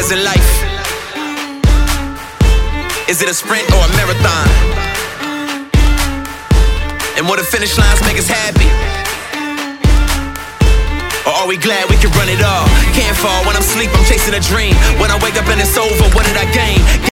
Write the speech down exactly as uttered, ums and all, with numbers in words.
is in life? Is it a sprint or a marathon? And will the finish lines make us happy? Or are we glad we can run it all? Can't fall when I'm asleep, I'm chasing a dream. When I wake up and it's over, what did I gain?